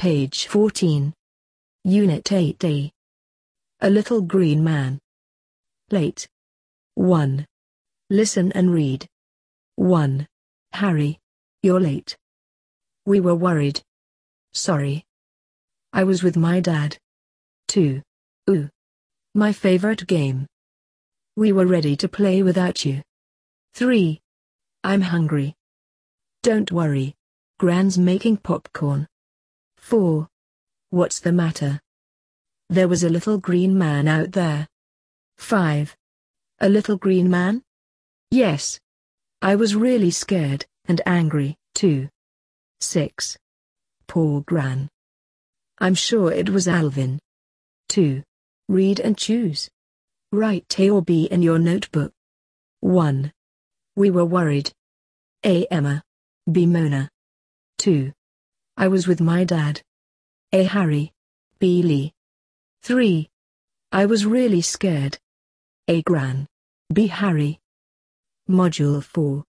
Page 14. Unit 8A. A Little Green Man. Late. 1. Listen and read. 1. Harry, you're late. We were worried. Sorry. I was with my dad. 2. Ooh. My favorite game. We were ready to play without you. 3. I'm hungry. Don't worry. Gran's making popcorn. 4. What's the matter? There was a little green man out there. 5. A little green man? Yes. I was really scared and angry, too. 6. Poor Gran. I'm sure it was Alvin. 2. Read and choose. Write A or B in your notebook. 1. We were worried. A. Emma. B. Mona. 2. I was with my dad. A. Harry. B. Lee. 3. I was really scared. A. Gran. B. Harry. Module 4.